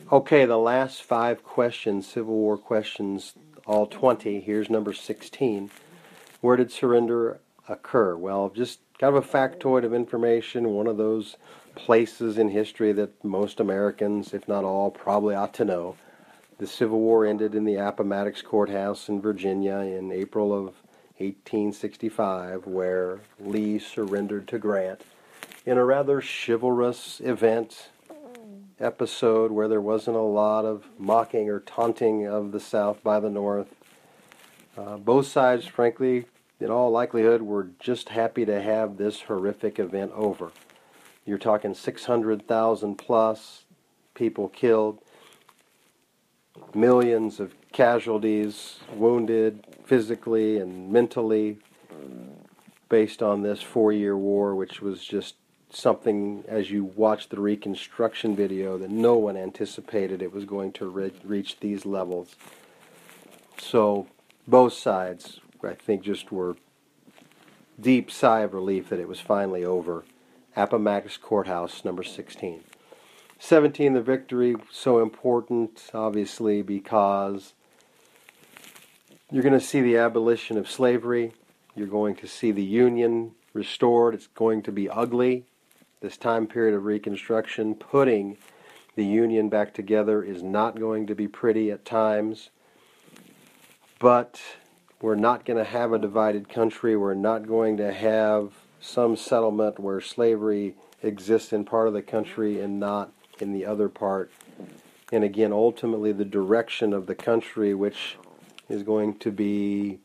Okay, the last 5 questions, Civil War questions, all 20. Here's number 16. Where did surrender occur? Well, just kind of a factoid of information, one of those places in history that most Americans, if not all, probably ought to know. The Civil War ended in the Appomattox Courthouse in Virginia in April of 1865, where Lee surrendered to Grant in a rather chivalrous episode where there wasn't a lot of mocking or taunting of the South by the North. Both sides, frankly, in all likelihood, were just happy to have this horrific event over. You're talking 600,000 plus people killed, millions of casualties, wounded physically and mentally, based on this 4-year war, which was just something, as you watch the reconstruction video, that no one anticipated it was going to reach these levels. So both sides, I think, just were deep sigh of relief that it was finally over. Appomattox Courthouse, number 16. 17, the victory, so important, obviously, because you're going to see the abolition of slavery. You're going to see the Union restored. It's going to be ugly. This time period of Reconstruction, putting the Union back together, is not going to be pretty at times. But we're not going to have a divided country. We're not going to have some settlement where slavery exists in part of the country and not in the other part. And again, ultimately, the direction of the country, which is going to be,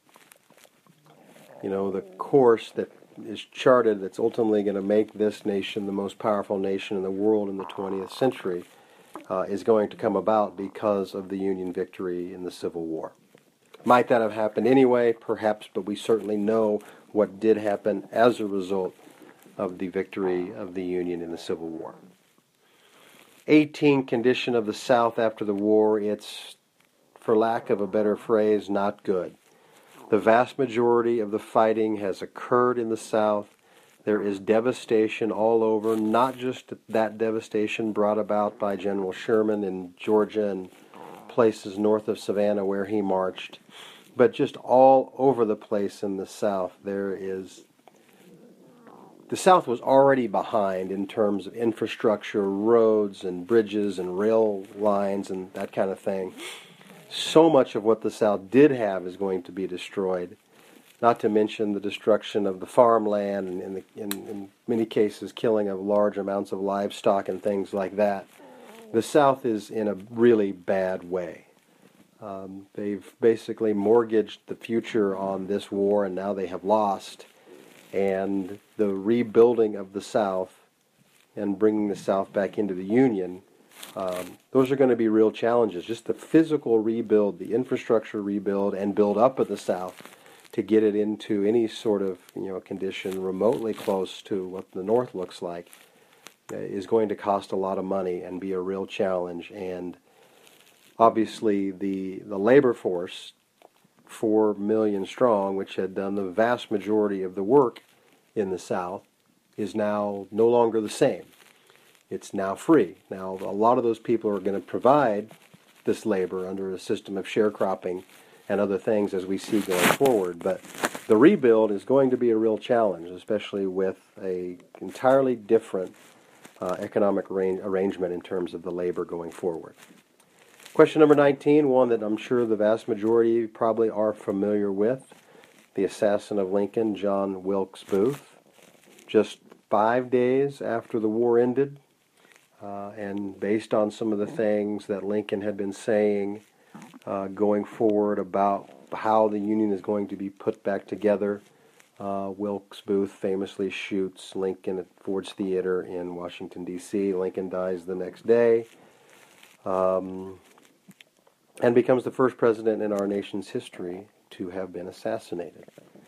the course that is charted, that's ultimately going to make this nation the most powerful nation in the world in the 20th century, is going to come about because of the Union victory in the Civil War. Might that have happened anyway? Perhaps, but we certainly know what did happen as a result of the victory of the Union in the Civil War. 18, condition of the South after the war. It's, for lack of a better phrase, not good. The vast majority of the fighting has occurred in the South. There is devastation all over, not just that devastation brought about by General Sherman in Georgia and places north of Savannah where he marched, but just all over the place in the South. The South was already behind in terms of infrastructure, roads and bridges and rail lines and that kind of thing. So much of what the South did have is going to be destroyed, not to mention the destruction of the farmland and in many cases killing of large amounts of livestock and things like that. The South is in a really bad way. They've basically mortgaged the future on this war, and now they have lost. And the rebuilding of the South and bringing the South back into the Union, those are going to be real challenges. Just the physical rebuild, the infrastructure rebuild, and build up of the South to get it into any sort of condition remotely close to what the North looks like is going to cost a lot of money and be a real challenge. And obviously the labor force, 4 million strong, which had done the vast majority of the work in the South, is now no longer the same. It's now free. Now, a lot of those people are going to provide this labor under a system of sharecropping and other things as we see going forward. But the rebuild is going to be a real challenge, especially with a entirely different economic arrangement in terms of the labor going forward. Question number 19, one that I'm sure the vast majority probably are familiar with. The assassin of Lincoln, John Wilkes Booth. Just 5 days after the war ended, and based on some of the things that Lincoln had been saying going forward about how the Union is going to be put back together, Wilkes Booth famously shoots Lincoln at Ford's Theater in Washington, D.C. Lincoln dies the next day, and becomes the first president in our nation's history to have been assassinated.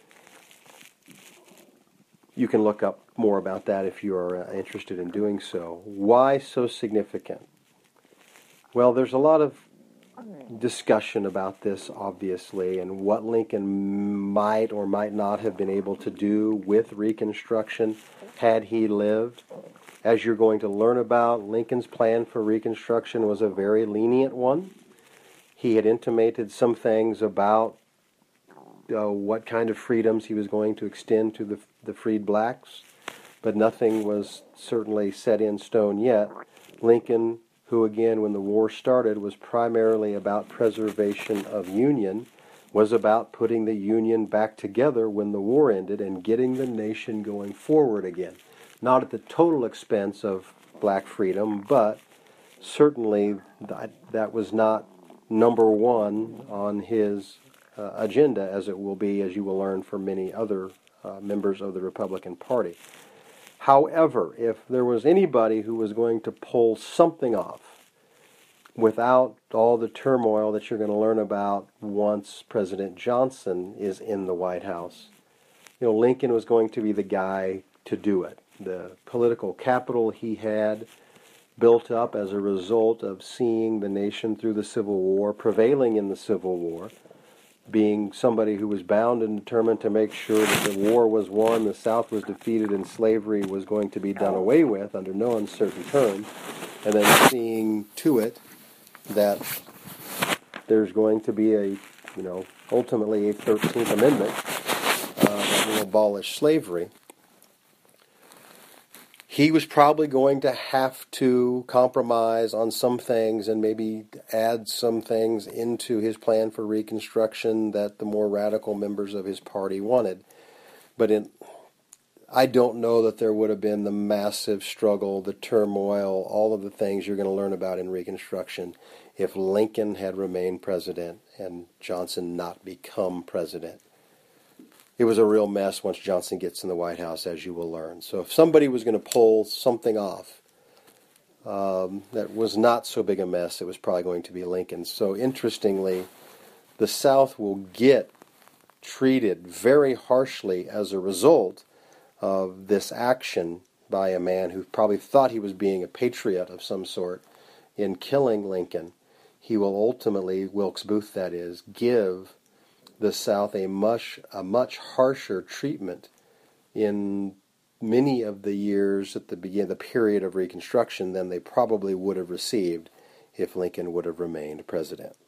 You can look up more about that if you are interested in doing so. Why so significant? Well, there's a lot of discussion about this, obviously, and what Lincoln might or might not have been able to do with Reconstruction had he lived. As you're going to learn about, Lincoln's plan for Reconstruction was a very lenient one. He had intimated some things about what kind of freedoms he was going to extend to the freed blacks, but nothing was certainly set in stone yet. Lincoln, who again, when the war started, was primarily about preservation of Union, was about putting the Union back together when the war ended and getting the nation going forward again. Not at the total expense of black freedom, but certainly that was not number one on his agenda, as it will be, as you will learn from many other members of the Republican Party. However, if there was anybody who was going to pull something off without all the turmoil that you're going to learn about once President Johnson is in the White House, Lincoln was going to be the guy to do it. The political capital he had built up as a result of seeing the nation through the Civil War, prevailing in the Civil War, being somebody who was bound and determined to make sure that the war was won, the South was defeated, and slavery was going to be done away with under no uncertain terms, and then seeing to it that there's going to be ultimately a 13th Amendment that will abolish slavery. He was probably going to have to compromise on some things and maybe add some things into his plan for Reconstruction that the more radical members of his party wanted. But I don't know that there would have been the massive struggle, the turmoil, all of the things you're going to learn about in Reconstruction if Lincoln had remained president and Johnson not become president. It was a real mess once Johnson gets in the White House, as you will learn. So if somebody was going to pull something off that was not so big a mess, it was probably going to be Lincoln. So interestingly, the South will get treated very harshly as a result of this action by a man who probably thought he was being a patriot of some sort in killing Lincoln. He will ultimately, Wilkes Booth that is, give the South a much harsher treatment in many of the years at the period of Reconstruction than they probably would have received if Lincoln would have remained president.